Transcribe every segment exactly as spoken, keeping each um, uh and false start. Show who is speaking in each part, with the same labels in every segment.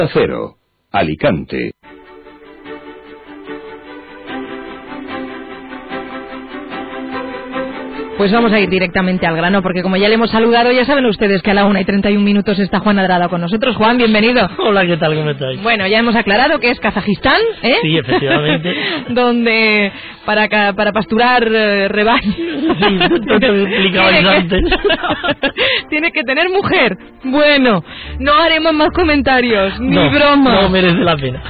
Speaker 1: Cero, Alicante.
Speaker 2: Pues vamos a ir directamente al grano, porque como ya le hemos saludado, ya saben ustedes que a la una y treinta y un minutos está Juan Adrado con nosotros. Juan, bienvenido.
Speaker 3: Hola, ¿qué tal? ¿Cómo estáis?
Speaker 2: Bueno, ya hemos aclarado que es Kazajistán, ¿eh?
Speaker 3: Sí, efectivamente.
Speaker 2: Donde para para pasturar eh, rebaños...
Speaker 3: Sí, tanto que explicabais antes.
Speaker 2: Tiene que tener mujer. Bueno, no haremos más comentarios, ni
Speaker 3: no,
Speaker 2: broma.
Speaker 3: No merece la pena.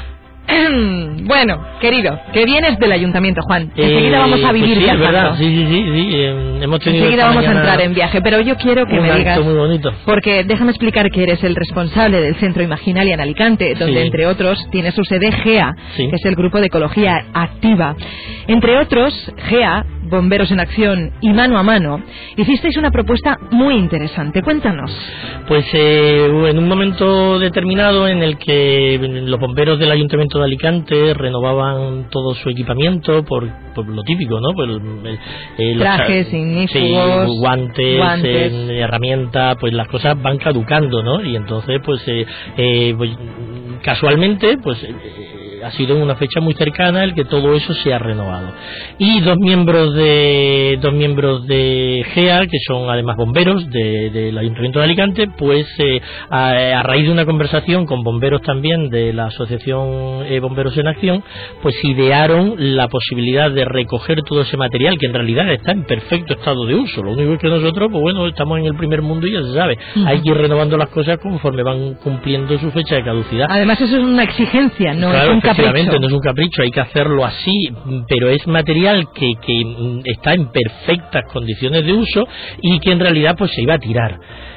Speaker 2: Bueno, querido, que vienes del ayuntamiento, Juan. Enseguida
Speaker 3: eh,
Speaker 2: vamos a vivir
Speaker 3: pues sí,
Speaker 2: viajando.
Speaker 3: Es verdad, sí, sí, sí, sí. Eh, hemos tenido
Speaker 2: Enseguida vamos a entrar en viaje, pero yo quiero que
Speaker 3: un
Speaker 2: me
Speaker 3: acto
Speaker 2: digas,
Speaker 3: muy bonito.
Speaker 2: porque déjame explicar que eres el responsable del Centro Imaginalia en Alicante, donde
Speaker 3: sí.
Speaker 2: entre otros tiene su sede GEA,
Speaker 3: sí.
Speaker 2: que es el Grupo de Ecología Activa. Entre otros, GEA, Bomberos en Acción y Mano a Mano, hicisteis una propuesta muy interesante. Cuéntanos.
Speaker 3: Pues eh, en un momento determinado en el que los bomberos del Ayuntamiento de Alicante renovaban todo su equipamiento por, por lo típico, ¿no? Pues el, el,
Speaker 2: trajes,
Speaker 3: los,
Speaker 2: ignífugos,
Speaker 3: sí, guantes,
Speaker 2: guantes.
Speaker 3: Eh, herramientas, pues las cosas van caducando, ¿no? Y entonces, pues, eh, eh, pues casualmente, pues eh, ha sido en una fecha muy cercana el que todo eso se ha renovado. Y dos miembros de dos miembros de GEA, que son además bomberos de, del Ayuntamiento de Alicante, pues eh, a, a raíz de una conversación con bomberos también de la Asociación eh, Bomberos en Acción, pues idearon la posibilidad de recoger todo ese material que en realidad está en perfecto estado de uso. Lo único es que nosotros, pues bueno, estamos en el primer mundo y ya se sabe, uh-huh. hay que ir renovando las cosas conforme van cumpliendo su fecha de caducidad.
Speaker 2: Además eso es una exigencia, no
Speaker 3: claro,
Speaker 2: es un capricho.
Speaker 3: No es un capricho, hay que hacerlo así, pero es material que, que está en perfectas condiciones de uso y que en realidad pues se iba a tirar.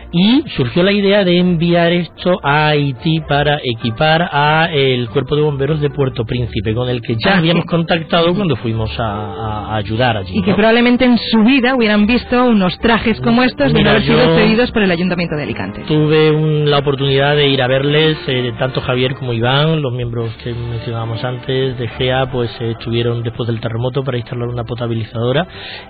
Speaker 3: Y surgió la idea de enviar esto a Haití para equipar a el Cuerpo de Bomberos de Puerto Príncipe, con el que ya ah, habíamos sí. contactado cuando fuimos a, a, a ayudar allí.
Speaker 2: Y
Speaker 3: ¿no?
Speaker 2: que probablemente en su vida hubieran visto unos trajes como estos de no haber sido cedidos por el Ayuntamiento de Alicante.
Speaker 3: Tuve un, la oportunidad de ir a verles, eh, tanto Javier como Iván, los miembros que mencionábamos antes de GEA, pues eh, estuvieron después del terremoto para instalar una potabilizadora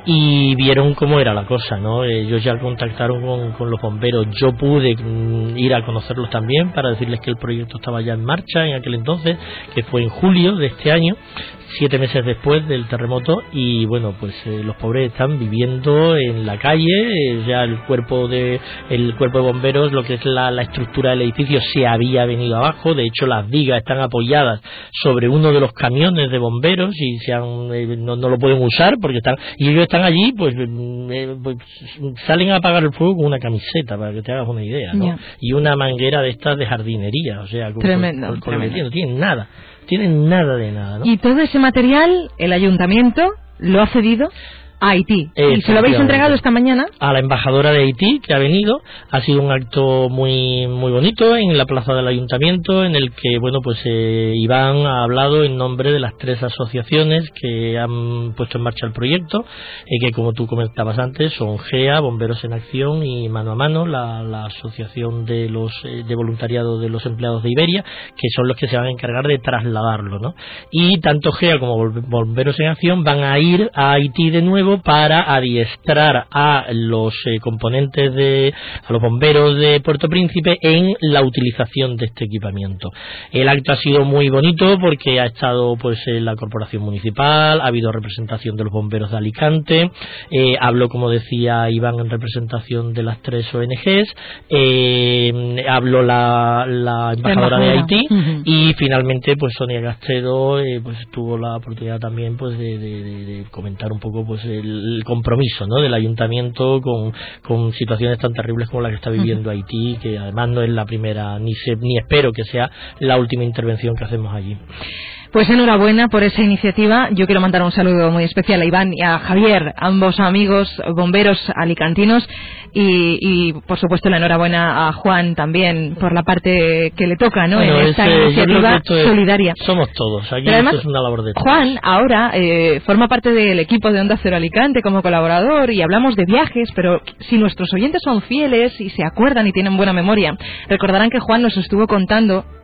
Speaker 3: y vieron cómo era la cosa, ¿no? Ellos ya contactaron con, con los bomberos. Yo pude mm, ir a conocerlos también para decirles que el proyecto estaba ya en marcha en aquel entonces, que fue en julio de este año, siete meses después del terremoto, y bueno, pues eh, los pobres están viviendo en la calle, eh, ya el cuerpo de el cuerpo de bomberos, lo que es la, la estructura del edificio se había venido abajo. De hecho las vigas están apoyadas sobre uno de los camiones de bomberos y se han, eh, no, no lo pueden usar porque están, y ellos están allí, pues, eh, pues salen a apagar el fuego con una camiseta, para que te hagas una idea, ¿no? Yeah. Y una manguera de estas de jardinería, o sea, con,
Speaker 2: tremendo,
Speaker 3: con, con
Speaker 2: tremendo.
Speaker 3: no tienen nada. Tienen nada de nada, ¿no?
Speaker 2: Y todo ese material, el ayuntamiento lo ha cedido a Haití. ¿Y se lo habéis entregado esta mañana?
Speaker 3: A la embajadora de Haití, que ha venido. Ha sido un acto muy muy bonito en la plaza del ayuntamiento, en el que, bueno, pues eh, Iván ha hablado en nombre de las tres asociaciones que han puesto en marcha el proyecto, eh, que como tú comentabas antes, son GEA, Bomberos en Acción y Mano a Mano, la, la asociación de los eh, de voluntariado de los empleados de Iberia, que son los que se van a encargar de trasladarlo, ¿no? Y tanto GEA como Bomberos en Acción van a ir a Haití de nuevo para adiestrar a los eh, componentes de a los bomberos de Puerto Príncipe en la utilización de este equipamiento. El acto ha sido muy bonito porque ha estado pues en la corporación municipal, ha habido representación de los bomberos de Alicante, eh, habló, como decía Iván, en representación de las tres O N Ges, eh, habló la, la embajadora de Haití, uh-huh. y finalmente pues Sonia Castedo eh, pues tuvo la oportunidad también pues de, de, de, de comentar un poco pues el el compromiso, ¿no?, del ayuntamiento con, con situaciones tan terribles como la que está viviendo uh-huh. Haití, que además no es la primera, ni se, ni espero que sea la última intervención que hacemos allí.
Speaker 2: Pues enhorabuena por esa iniciativa. Yo quiero mandar un saludo muy especial a Iván y a Javier, ambos amigos bomberos alicantinos, y, y por supuesto la enhorabuena a Juan también por la parte que le toca, ¿no?, bueno, en esta es, iniciativa es, solidaria.
Speaker 3: Somos todos, aquí
Speaker 2: además,
Speaker 3: esto es una labor de todos.
Speaker 2: Juan ahora eh, forma parte del equipo de Onda Cero Alicante como colaborador y hablamos de viajes, pero si nuestros oyentes son fieles y se acuerdan y tienen buena memoria, recordarán que Juan nos estuvo contando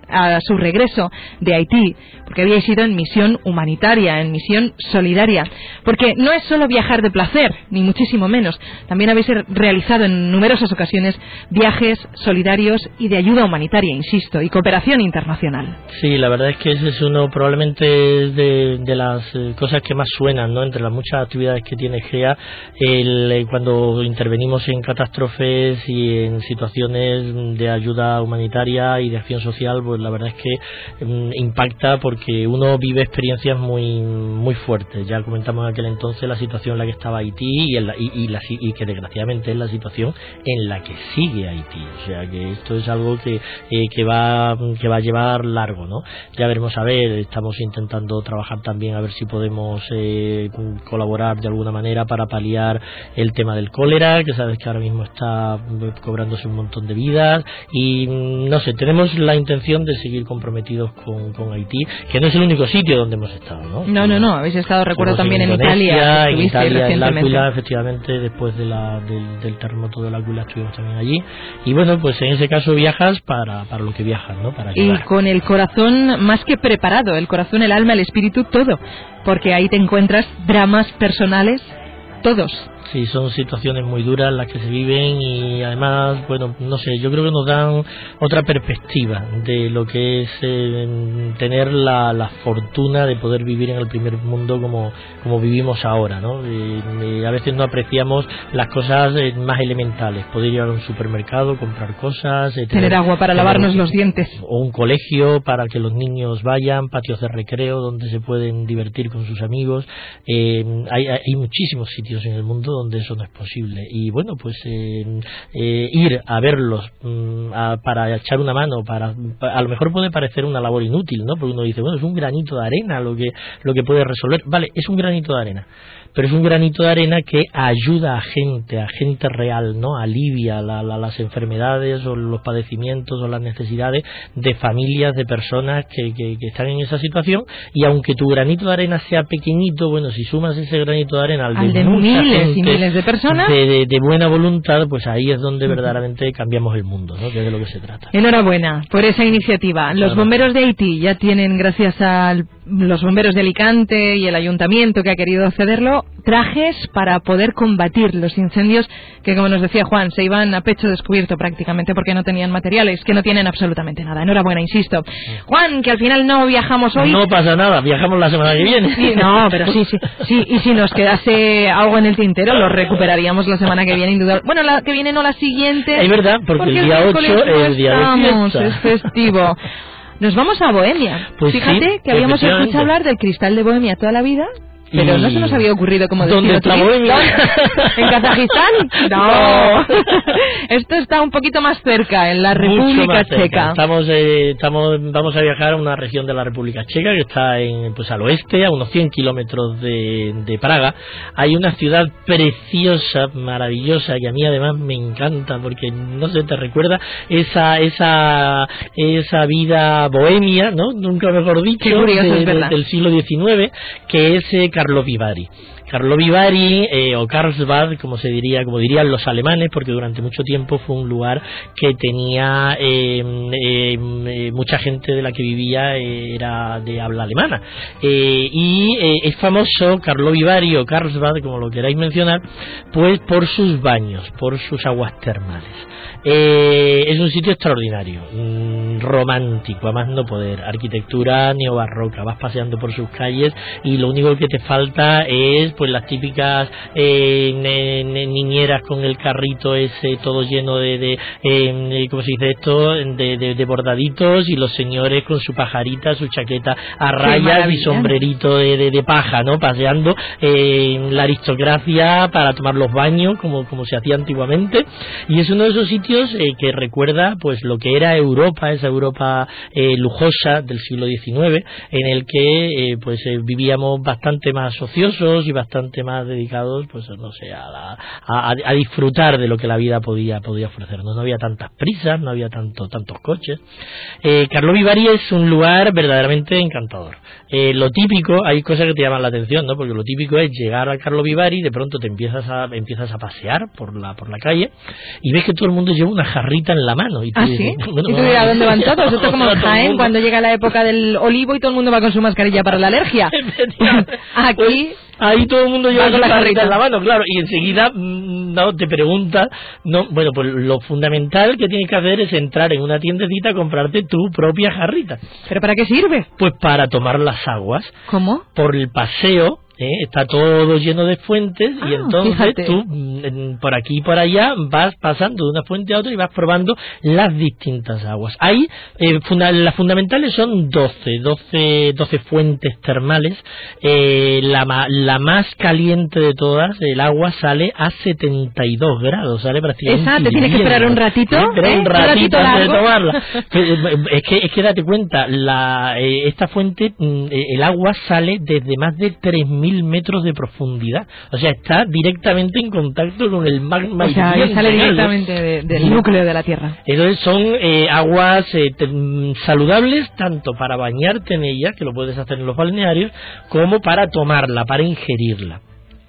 Speaker 2: a su regreso de Haití, porque habíais ido en misión humanitaria, en misión solidaria, porque no es solo viajar de placer, ni muchísimo menos, también habéis realizado en numerosas ocasiones viajes solidarios y de ayuda humanitaria, insisto, y cooperación internacional.
Speaker 3: Sí, la verdad es que ese es uno probablemente de, de las eh, cosas que más suenan, ¿no? Entre las muchas actividades que tiene G E A, el, eh, cuando intervenimos en catástrofes y en situaciones de ayuda humanitaria y de acción social, pues la verdad es que mm, impacta porque uno vive experiencias muy muy fuertes. Ya comentamos en aquel entonces la situación en la que estaba Haití y, en la, y, y, la, y que desgraciadamente es la situación en la que sigue Haití. O sea que esto es algo que, eh, que va que va a llevar largo, ¿no? Ya veremos a ver, estamos intentando trabajar también a ver si podemos eh, colaborar de alguna manera para paliar el tema del cólera, que sabes que ahora mismo está cobrándose un montón de vidas y no sé, tenemos la intención de seguir comprometidos con, con Haití, que no es el único sitio donde hemos estado, ¿no?
Speaker 2: No, no, no, habéis estado, recuerdo, también en,
Speaker 3: en
Speaker 2: Italia,
Speaker 3: en Italia, en L'Aquila,
Speaker 2: efectivamente,
Speaker 3: después de la, del, del terremoto de L'Aquila estuvimos también allí y bueno, pues en ese caso viajas para, para lo que viajas, ¿no? Para ayudar.
Speaker 2: Y con el corazón más que preparado, el corazón, el alma, el espíritu, todo, porque ahí te encuentras dramas personales, todos.
Speaker 3: Sí, son situaciones muy duras las que se viven y además, bueno, no sé, yo creo que nos dan otra perspectiva de lo que es eh, tener la, la fortuna de poder vivir en el primer mundo como, como vivimos ahora, ¿no? Eh, eh, a veces no apreciamos las cosas eh, más elementales, poder ir a un supermercado, comprar cosas, eh,
Speaker 2: tener, tener agua para tener lavarnos un, los dientes.
Speaker 3: O un colegio para que los niños vayan, patios de recreo donde se pueden divertir con sus amigos. Eh, hay, hay muchísimos sitios en el mundo donde eso no es posible y bueno, pues eh, eh, ir a verlos mm, a, para echar una mano, para, para a lo mejor puede parecer una labor inútil, ¿no? Porque uno dice, bueno, es un granito de arena lo que lo que puede resolver. Vale, es un granito de arena, pero es un granito de arena que ayuda a gente, a gente real, ¿no? Alivia la, la, las enfermedades o los padecimientos o las necesidades de familias, de personas que, que, que están en esa situación y aunque tu granito de arena sea pequeñito, bueno, si sumas ese granito de arena al,
Speaker 2: al
Speaker 3: de,
Speaker 2: de
Speaker 3: mucha
Speaker 2: miles
Speaker 3: gente,
Speaker 2: y miles de personas
Speaker 3: de, de, de buena voluntad, pues ahí es donde verdaderamente cambiamos el mundo, ¿no? Que es de lo que se trata.
Speaker 2: Enhorabuena por esa iniciativa. Los bomberos de Haití ya tienen, gracias a los bomberos de Alicante y el ayuntamiento que ha querido cederlo, trajes para poder combatir los incendios que, como nos decía Juan, se iban a pecho descubierto prácticamente porque no tenían materiales, que no tienen absolutamente nada. Enhorabuena, insisto. Juan, que al final no viajamos hoy.
Speaker 3: No pasa nada, viajamos la semana que viene.
Speaker 2: Sí, no, pero sí, sí, sí. Y si nos quedase algo en el tintero, lo recuperaríamos la semana que viene, indudable. Bueno, la que viene no, la siguiente.
Speaker 3: Es verdad, porque, porque el día ocho no es el día de fiesta.
Speaker 2: Es festivo. Nos vamos a Bohemia.
Speaker 3: Pues
Speaker 2: Fíjate
Speaker 3: sí,
Speaker 2: que habíamos escuchado hablar del cristal de Bohemia toda la vida, pero
Speaker 3: y...
Speaker 2: no se nos había ocurrido como decirlo.
Speaker 3: ¿Dónde está Bohemia?
Speaker 2: ¿En Kazajistán? No. Esto está un poquito más cerca, en la República Checa.
Speaker 3: Estamos, eh, estamos, vamos a viajar a una región de la República Checa que está en, pues al oeste, a unos cien kilómetros de, de Praga. Hay una ciudad preciosa, maravillosa, que a mí además me encanta porque no sé, te recuerda esa esa esa vida bohemia, ¿no? Nunca mejor dicho,
Speaker 2: curioso,
Speaker 3: de,
Speaker 2: es
Speaker 3: de, del siglo diecinueve, que es eh, Karlovy Vary. Karlovy Vary eh, o Karlsbad, como se diría, como dirían los alemanes, porque durante mucho tiempo fue un lugar que tenía eh, eh, mucha gente de la que vivía eh, era de habla alemana eh, y eh, es famoso Karlovy Vary o Karlsbad, como lo queráis mencionar, pues por sus baños, por sus aguas termales. Eh, es un sitio extraordinario, mmm, romántico, a más no poder, arquitectura neobarroca, vas paseando por sus calles y lo único que te falta es pues las típicas eh, ne, ne, niñeras con el carrito ese todo lleno de, de eh, ¿cómo se dice esto? De, de, de bordaditos y los señores con su pajarita, su chaqueta a rayas y sombrerito de, de, de paja, ¿no? Paseando eh, la aristocracia para tomar los baños como, como se hacía antiguamente y es uno de esos sitios Eh, que recuerda pues lo que era Europa, esa Europa eh, lujosa del siglo diecinueve, en el que eh, pues eh, vivíamos bastante más ociosos y bastante más dedicados pues no sé a, la, a, a disfrutar de lo que la vida podía podía ofrecernos. No había tantas prisas, no había tanto tantos coches. eh, Karlovy Vary es un lugar verdaderamente encantador. Eh, lo típico, hay cosas que te llaman la atención, ¿no? Porque lo típico es llegar a Carlo Vivari, de pronto te empiezas a empiezas a pasear por la por la calle y ves que todo el mundo lleva una jarrita en la mano. Y tú
Speaker 2: ¿Ah,
Speaker 3: dices,
Speaker 2: sí?
Speaker 3: bueno,
Speaker 2: ¿Y tú dirás dónde van todos? Esto es como en Jaén,
Speaker 3: mundo.
Speaker 2: cuando llega la época del olivo y todo el mundo va con su mascarilla para la alergia. Aquí...
Speaker 3: Pues, ahí todo el mundo lleva
Speaker 2: con
Speaker 3: la
Speaker 2: la
Speaker 3: jarrita
Speaker 2: jarrita
Speaker 3: en la mano, claro, y enseguida no te preguntas, no, bueno, pues lo fundamental que tienes que hacer es entrar en una tiendecita a comprarte tu propia jarrita.
Speaker 2: ¿Pero para qué sirve?
Speaker 3: Pues para tomar las aguas.
Speaker 2: ¿Cómo?
Speaker 3: Por el paseo. ¿Eh? Está todo lleno de fuentes
Speaker 2: ah,
Speaker 3: y entonces
Speaker 2: fíjate.
Speaker 3: tú mm, por aquí y por allá vas pasando de una fuente a otra y vas probando las distintas aguas. Ahí eh, funda las fundamentales son doce, doce, doce fuentes termales. Eh, la, ma la más caliente de todas, el agua sale a setenta y dos grados, sale prácticamente.
Speaker 2: Esa, te tienes que esperar un ratito,
Speaker 3: ¿Eh? Esperar
Speaker 2: ¿eh?
Speaker 3: un ratito,
Speaker 2: ¿Un ratito
Speaker 3: antes de
Speaker 2: largo?
Speaker 3: tomarla. es que es que date cuenta, la, eh, esta fuente, mm, el agua sale desde más de tres mil metros de profundidad, o sea, está directamente en contacto con el magma.
Speaker 2: O sea,
Speaker 3: hirviente,
Speaker 2: sale
Speaker 3: ¿no?
Speaker 2: directamente de, del
Speaker 3: Sí.
Speaker 2: núcleo de la Tierra.
Speaker 3: Entonces son eh, aguas eh, saludables tanto para bañarte en ellas, que lo puedes hacer en los balnearios, como para tomarla, para ingerirla.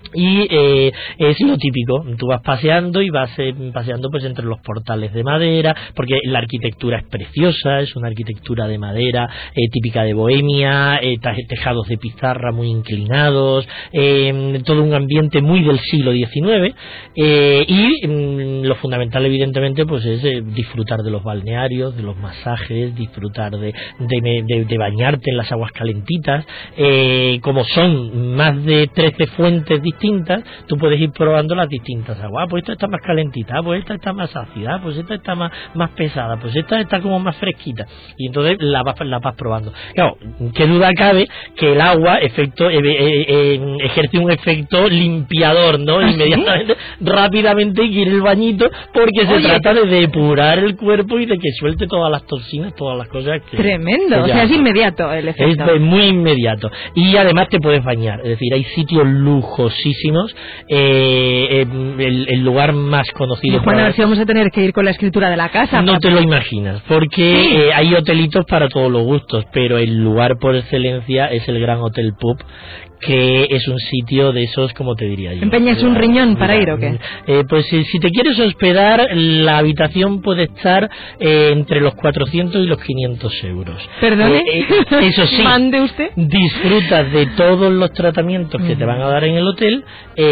Speaker 3: Y eh, es lo típico, tú vas paseando y vas eh, paseando pues entre los portales de madera, porque la arquitectura es preciosa, es una arquitectura de madera eh, típica de Bohemia, eh, tejados de pizarra muy inclinados, eh, todo un ambiente muy del siglo diecinueve, eh, y mm, lo fundamental evidentemente pues es eh, disfrutar de los balnearios, de los masajes, disfrutar de, de, de, de bañarte en las aguas calentitas, eh, como son más de trece fuentes distintas, tú puedes ir probando las distintas aguas. Ah, pues esta está más calentita, ah, pues esta está más ácida, ah, pues esta está más, más pesada, pues esta está como más fresquita, y entonces la vas, la vas probando. Claro, qué duda cabe que el agua efecto, eh, eh, eh, ejerce un efecto limpiador, ¿no?
Speaker 2: ¿Ah,
Speaker 3: inmediatamente, sí? Rápidamente quiere el bañito, porque se
Speaker 2: Oye,
Speaker 3: trata de depurar el cuerpo y de que suelte todas las toxinas, todas las cosas que...
Speaker 2: Tremendo,
Speaker 3: que
Speaker 2: o sea, es inmediato el efecto.
Speaker 3: Es muy inmediato. Y además te puedes bañar, es decir, hay sitios lujosísimos. Eh, el, el lugar más conocido.
Speaker 2: Y Juan, a ver si vamos a tener que ir con la escritura de la casa.
Speaker 3: No te lo imaginas, porque
Speaker 2: sí.
Speaker 3: eh, hay hotelitos para todos los gustos, pero el lugar por excelencia es el Gran Hotel Pub, que es un sitio de esos, como te diría yo.
Speaker 2: ¿Empeñas un riñón para ir o qué?
Speaker 3: Eh, pues si, si te quieres hospedar, la habitación puede estar eh, entre los cuatrocientos y los quinientos euros.
Speaker 2: ¿Perdone?
Speaker 3: Eh, eh, eso sí.
Speaker 2: ¿Mande usted?
Speaker 3: Disfrutas de todos los tratamientos que te van a dar en el hotel,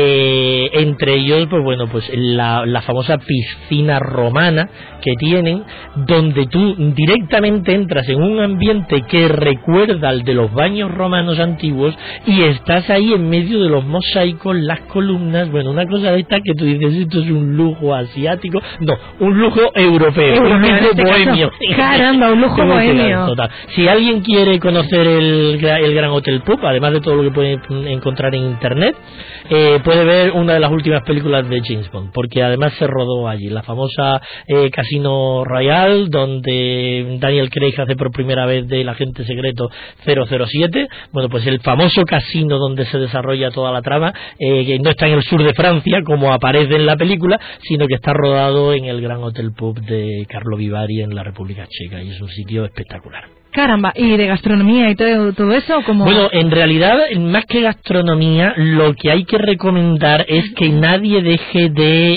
Speaker 3: eh, entre ellos, pues bueno, pues la, la famosa piscina romana que tienen, donde tú directamente entras en un ambiente que recuerda al de los baños romanos antiguos y estás ahí en medio de los mosaicos, las columnas, bueno, una cosa de esta que tú dices, esto es un lujo asiático, no, un lujo europeo,
Speaker 2: Europeo,
Speaker 3: un lujo
Speaker 2: en este
Speaker 3: bohemio.
Speaker 2: caso. Caramba, un lujo bohemio.
Speaker 3: Total. Si alguien quiere conocer el, el Gran Hotel Pub, además de todo lo que puede encontrar en internet, eh, puede ver una de las últimas películas de James Bond, porque además se rodó allí, la famosa eh, Casino Royale, donde Daniel Craig hace por primera vez del agente secreto cero cero siete, bueno, pues el famoso casino donde se desarrolla toda la trama, eh, que no está en el sur de Francia, como aparece en la película, sino que está rodado en el Gran Hotel Pub de Carlo Vivari en la República Checa, y es un sitio espectacular.
Speaker 2: Caramba, ¿y de gastronomía y todo, todo eso? ¿Cómo?
Speaker 3: Bueno, en realidad, más que gastronomía, lo que hay que recomendar es que nadie deje de,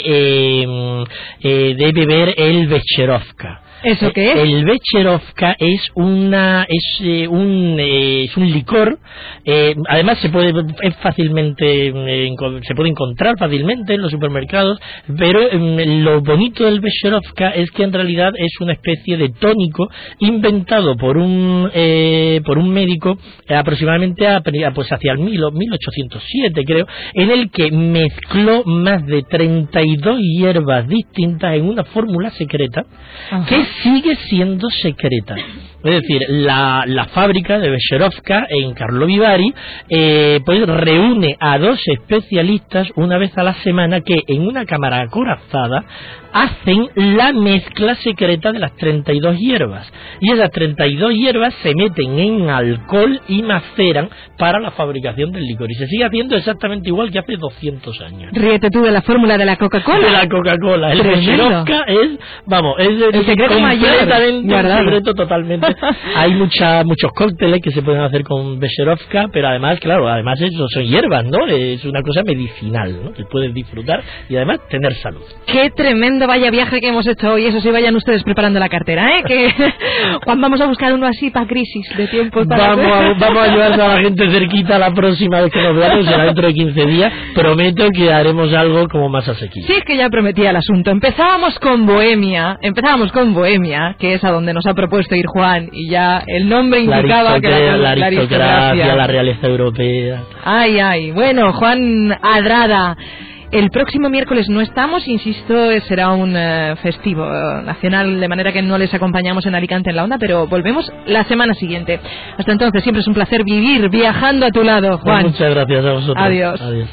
Speaker 3: eh, eh, de beber el Becherovka.
Speaker 2: ¿Eso qué es?
Speaker 3: El Becherovka es una es eh, un eh, es un licor, eh, además se puede es fácilmente eh, se puede encontrar fácilmente en los supermercados, pero eh, lo bonito del Becherovka es que en realidad es una especie de tónico inventado por un eh, por un médico eh, aproximadamente a, pues hacia el mil ochocientos siete, creo, en el que mezcló más de treinta y dos hierbas distintas en una fórmula secreta. Ajá. Que sigue siendo secreta. Es decir, la, la fábrica de Becherovka en Carlo Vivari eh, pues reúne a dos especialistas una vez a la semana que en una cámara acorazada hacen la mezcla secreta de las treinta y dos hierbas, y esas treinta y dos hierbas se meten en alcohol y maceran para la fabricación del licor, y se sigue haciendo exactamente igual que hace doscientos años.
Speaker 2: Ríete tú de la fórmula de la Coca-Cola.
Speaker 3: De la Coca-Cola. El Becherovka es, vamos, es
Speaker 2: el secreto
Speaker 3: completamente
Speaker 2: mayor,
Speaker 3: un secreto totalmente hay mucha, muchos cócteles que se pueden hacer con Becherovka, pero además, claro, además eso son hierbas, ¿no? Es una cosa medicinal, ¿no? Que puedes disfrutar y además tener salud.
Speaker 2: Qué tremendo vaya viaje que hemos hecho hoy. Eso sí, vayan ustedes preparando la cartera, ¿eh? Que Juan, vamos a buscar uno así para crisis de tiempo. Para
Speaker 3: vamos, a, vamos a ayudar a la gente cerquita la próxima vez que nos veamos, será dentro de quince días. Prometo que haremos algo como más asequible.
Speaker 2: Sí, es que ya prometía el asunto. Empezábamos con Bohemia, empezábamos con Bohemia, que es a donde nos ha propuesto ir Juan, y ya el nombre indicaba que
Speaker 3: la, la aristocracia, la realeza europea.
Speaker 2: Ay, ay. Bueno, Juan Adrada. El próximo miércoles no estamos, insisto, será un uh, festivo uh, nacional, de manera que no les acompañamos en Alicante en la Onda, pero volvemos la semana siguiente. Hasta entonces, siempre es un placer vivir viajando a tu lado, Juan.
Speaker 3: Pues muchas gracias a vosotros.
Speaker 2: Adiós.
Speaker 3: Adiós.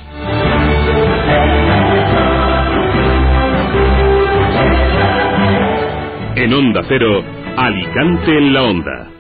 Speaker 1: En Onda Cero, Alicante en la Onda.